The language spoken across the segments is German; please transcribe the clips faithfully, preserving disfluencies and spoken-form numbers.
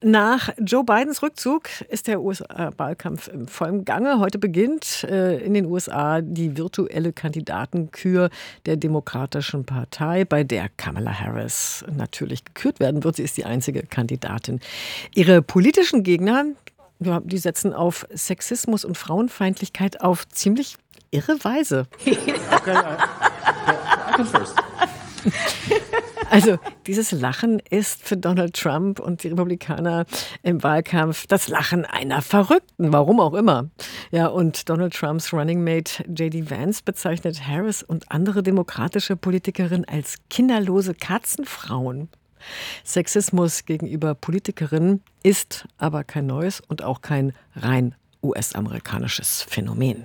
Nach Joe Bidens Rückzug ist der U S A-Wahlkampf im vollen Gange. Heute beginnt äh, in den U S A die virtuelle Kandidatenkür der Demokratischen Partei, bei der Kamala Harris natürlich gekürt werden wird. Sie ist die einzige Kandidatin. Ihre politischen Gegner, ja, die setzen auf Sexismus und Frauenfeindlichkeit auf ziemlich irre Weise. Okay, I, I can first. Also dieses Lachen ist für Donald Trump und die Republikaner im Wahlkampf das Lachen einer Verrückten, warum auch immer. Ja, und Donald Trumps Running Mate J D Vance bezeichnet Harris und andere demokratische Politikerinnen als kinderlose Katzenfrauen. Sexismus gegenüber Politikerinnen ist aber kein neues und auch kein rein U S-amerikanisches Phänomen.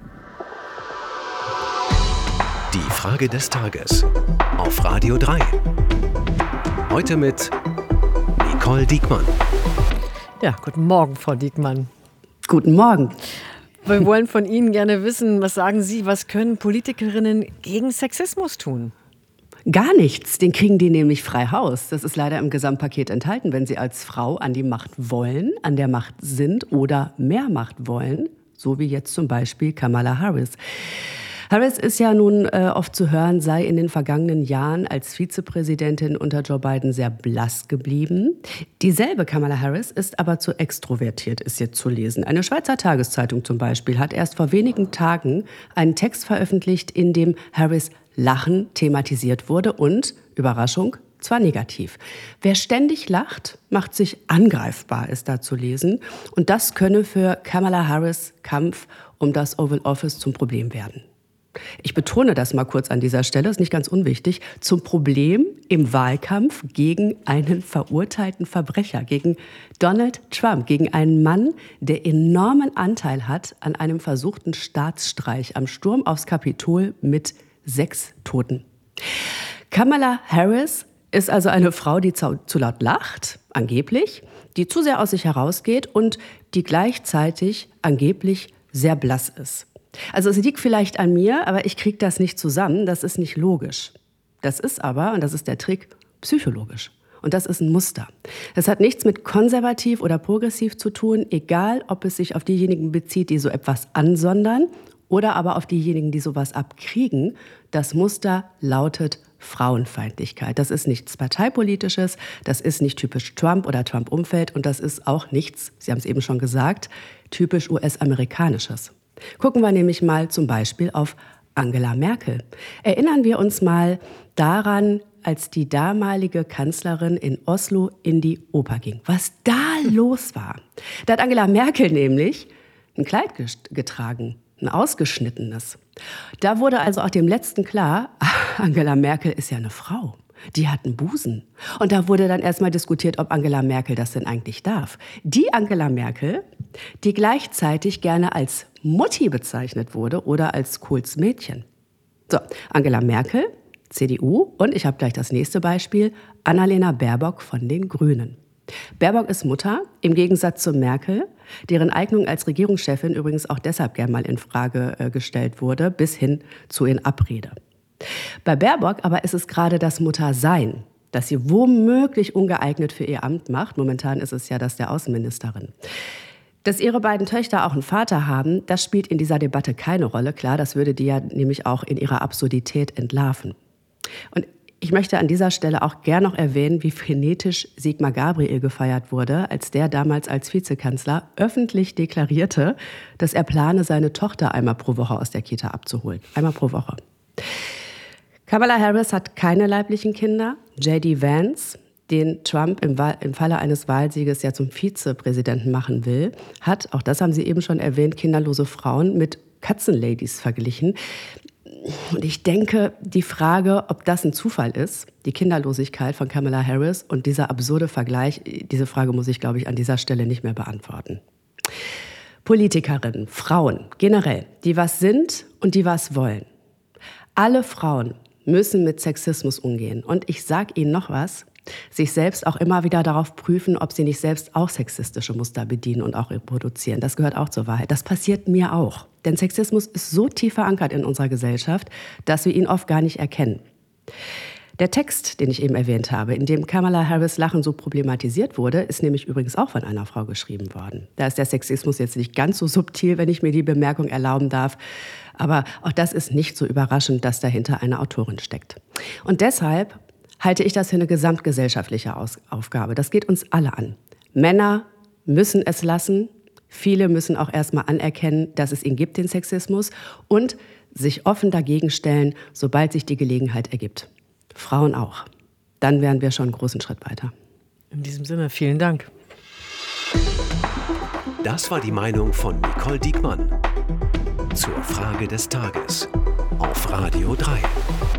Die Frage des Tages auf Radio drei. Heute mit Nicole Diekmann. Ja, guten Morgen, Frau Diekmann. Guten Morgen. Wir wollen von Ihnen gerne wissen, was sagen Sie, was können Politikerinnen gegen Sexismus tun? Gar nichts, den kriegen die nämlich frei Haus. Das ist leider im Gesamtpaket enthalten, wenn sie als Frau an die Macht wollen, an der Macht sind oder mehr Macht wollen, so wie jetzt zum Beispiel Kamala Harris. Harris ist ja nun äh, oft zu hören, sei in den vergangenen Jahren als Vizepräsidentin unter Joe Biden sehr blass geblieben. Dieselbe Kamala Harris ist aber zu extrovertiert, ist jetzt zu lesen. Eine Schweizer Tageszeitung zum Beispiel hat erst vor wenigen Tagen einen Text veröffentlicht, in dem Harris Lachen thematisiert wurde und, Überraschung, zwar negativ. Wer ständig lacht, macht sich angreifbar, ist da zu lesen. Und das könne für Kamala Harris Kampf um das Oval Office zum Problem werden. Ich betone das mal kurz an dieser Stelle, ist nicht ganz unwichtig, zum Problem im Wahlkampf gegen einen verurteilten Verbrecher, gegen Donald Trump, gegen einen Mann, der enormen Anteil hat an einem versuchten Staatsstreich am Sturm aufs Kapitol mit sechs Toten. Kamala Harris ist also eine Frau, die zu laut lacht, angeblich, die zu sehr aus sich herausgeht und die gleichzeitig angeblich sehr blass ist. Also es liegt vielleicht an mir, aber ich kriege das nicht zusammen. Das ist nicht logisch. Das ist aber, und das ist der Trick, psychologisch. Und das ist ein Muster. Das hat nichts mit konservativ oder progressiv zu tun, egal ob es sich auf diejenigen bezieht, die so etwas ansondern oder aber auf diejenigen, die sowas abkriegen. Das Muster lautet Frauenfeindlichkeit. Das ist nichts Parteipolitisches, das ist nicht typisch Trump oder Trump-Umfeld und das ist auch nichts, Sie haben es eben schon gesagt, typisch U S-amerikanisches. Gucken wir nämlich mal zum Beispiel auf Angela Merkel. Erinnern wir uns mal daran, als die damalige Kanzlerin in Oslo in die Oper ging. Was da los war. Da hat Angela Merkel nämlich ein Kleid getragen, ein ausgeschnittenes. Da wurde also auch dem Letzten klar, Angela Merkel ist ja eine Frau. Die hat einen Busen. Und da wurde dann erstmal diskutiert, ob Angela Merkel das denn eigentlich darf. Die Angela Merkel, die gleichzeitig gerne als Mutti bezeichnet wurde oder als Kohls Mädchen. So, Angela Merkel, C D U und ich habe gleich das nächste Beispiel, Annalena Baerbock von den Grünen. Baerbock ist Mutter, im Gegensatz zu Merkel, deren Eignung als Regierungschefin übrigens auch deshalb gern mal in Frage äh, gestellt wurde, bis hin zu in Abrede. Bei Baerbock aber ist es gerade das Muttersein, das sie womöglich ungeeignet für ihr Amt macht. Momentan ist es ja das der Außenministerin. Dass ihre beiden Töchter auch einen Vater haben, das spielt in dieser Debatte keine Rolle. Klar, das würde die ja nämlich auch in ihrer Absurdität entlarven. Und ich möchte an dieser Stelle auch gern noch erwähnen, wie frenetisch Sigmar Gabriel gefeiert wurde, als der damals als Vizekanzler öffentlich deklarierte, dass er plane, seine Tochter einmal pro Woche aus der Kita abzuholen. Einmal pro Woche. Kamala Harris hat keine leiblichen Kinder. J D Vance, den Trump im, Wahl, im Falle eines Wahlsieges ja zum Vizepräsidenten machen will, hat, auch das haben Sie eben schon erwähnt, kinderlose Frauen mit Katzenladies verglichen. Und ich denke, die Frage, ob das ein Zufall ist, die Kinderlosigkeit von Kamala Harris und dieser absurde Vergleich, diese Frage muss ich, glaube ich, an dieser Stelle nicht mehr beantworten. Politikerinnen, Frauen generell, die was sind und die was wollen. Alle Frauen müssen mit Sexismus umgehen. Und ich sage Ihnen noch was, sich selbst auch immer wieder darauf prüfen, ob sie nicht selbst auch sexistische Muster bedienen und auch reproduzieren. Das gehört auch zur Wahrheit. Das passiert mir auch. Denn Sexismus ist so tief verankert in unserer Gesellschaft, dass wir ihn oft gar nicht erkennen. Der Text, den ich eben erwähnt habe, in dem Kamala Harris' Lachen so problematisiert wurde, ist nämlich übrigens auch von einer Frau geschrieben worden. Da ist der Sexismus jetzt nicht ganz so subtil, wenn ich mir die Bemerkung erlauben darf. Aber auch das ist nicht so überraschend, dass dahinter eine Autorin steckt. Und deshalb halte ich das für eine gesamtgesellschaftliche Aus- Aufgabe. Das geht uns alle an. Männer müssen es lassen. Viele müssen auch erstmal anerkennen, dass es ihn gibt, den Sexismus, und sich offen dagegen stellen, sobald sich die Gelegenheit ergibt. Frauen auch. Dann wären wir schon einen großen Schritt weiter. In diesem Sinne, vielen Dank. Das war die Meinung von Nicole Diekmann zur Frage des Tages auf Radio drei.